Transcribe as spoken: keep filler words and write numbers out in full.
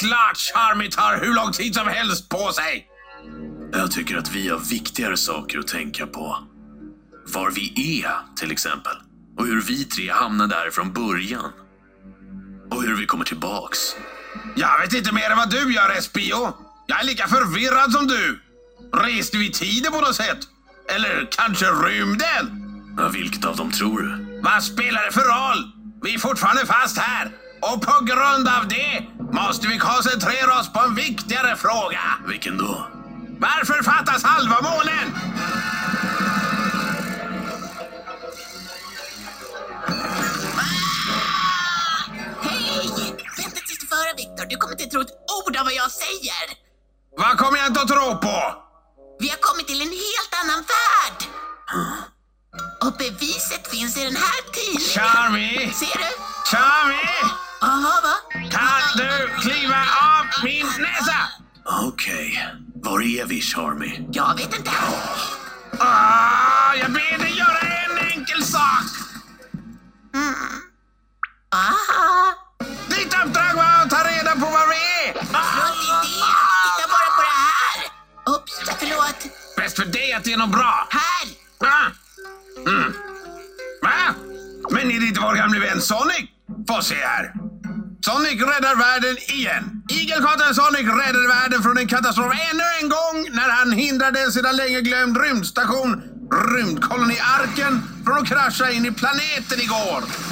klart Charmy tar hur lång tid som helst på sig. Jag tycker att vi har viktigare saker att tänka på. Var vi är, till exempel. Och hur vi tre hamnar där från början. Och hur vi kommer tillbaks. Jag vet inte mer än vad du gör, Espio. Jag är lika förvirrad som du. Reste vi tiden på något sätt? Eller kanske rymden? Ja, vilket av dem tror du? Vad spelar det för roll? Vi är fortfarande fast här. Och på grund av det måste vi koncentrera oss på en viktigare fråga. Vilken då? Varför fattas halva månen? Hej! Vänta tills du får höra, Victor. Du kommer inte tro ett ord av vad jag säger. Vad kommer jag inte att tro på? Vi har kommit till en helt annan värld. Och beviset finns i den här tidningen. Charmy! Ser du? Charmy! Jaha, va? Kan du kliva av min näsa? Okej. Var är vi, Charmy? Jag vet inte. Ah, jag ber dig göra en enkel sak. Mm. Aha. Ditt uppdrag var att ta reda på var vi är. Strunt i det. Titta bara på det här. Ups, förlåt. Bäst för dig att det är något bra. Här. Ah. Mm. Va? Men är det inte vår gamla vän Sonic? Få se här. Sonic räddar världen igen. Igelkotten Sonic räddade världen från en katastrof ännu en gång när han hindrade en sedan länge glömd rymdstation, rymdkoloni Arken, från att krascha in i planeten igår.